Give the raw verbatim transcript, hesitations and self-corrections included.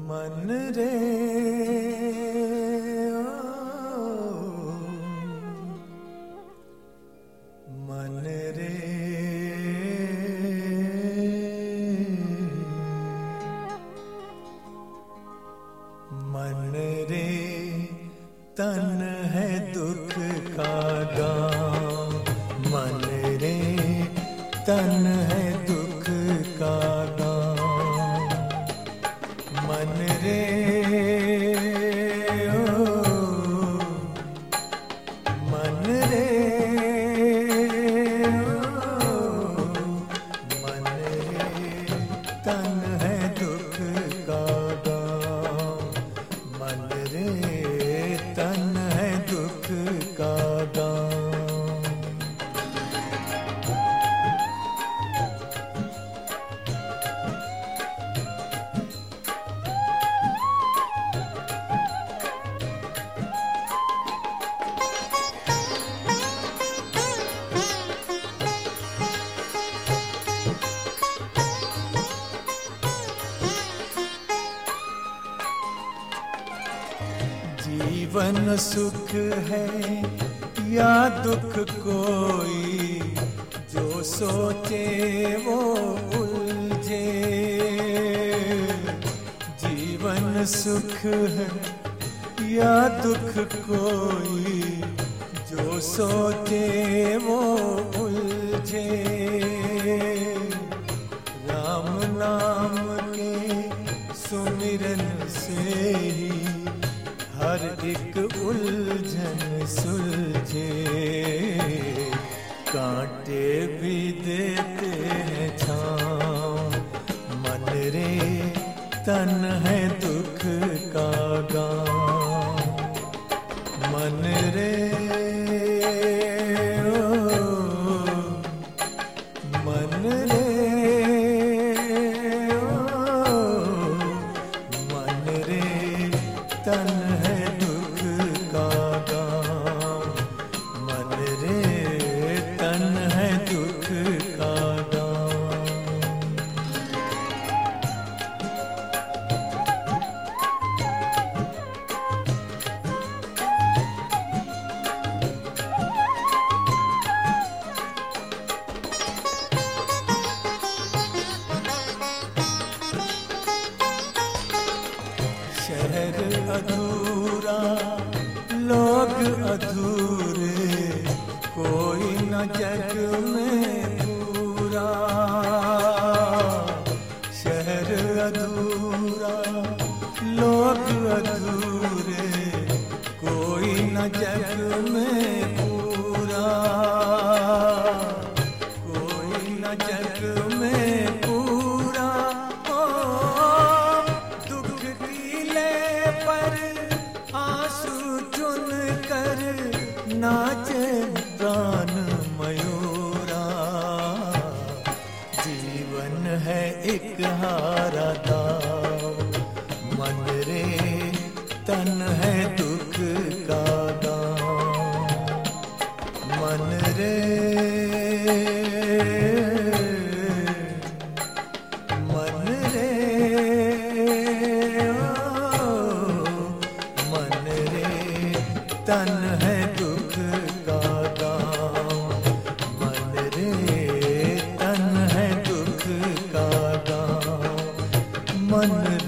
मन रे ओ, मन रे मन रे तन है दुख का गाँव। मन रे तन है दुख का गाँव। मन रे ओ, मन रे ओ, मन रे तन है दुख का गाँव। मन रे तन है दुख का गाँव। जीवन सुख है या दुख कोई, जो सोचे वो उलझे। जीवन सुख है या दुख कोई, जो सोचे वो उलझे। राम नाम के सुमिरन से ही हर एक उलझन सुलझे। कांटे भी देते हैं छाँव। मन रे तन है दुख का गाँव। मन रे ओ, मन रे ओ, मन रे तन है दुख का गाँव। मन रे तन है दुख का गाँव। शहर अधूरा, लोग अधूरे, कोई न जग में पूरा। शहर अधूरा, लोग अधूरे, कोई न जग में पूरा। कोई न जग में पूरा। आंसू चुन कर नाचे प्राण मयूरा। जीवन है एक हारा दाव। मन रे तन है दुख का गाँव। मन रे मन रे तन है दुख का गाँव। मन रे तन है दुख का गाँव। मन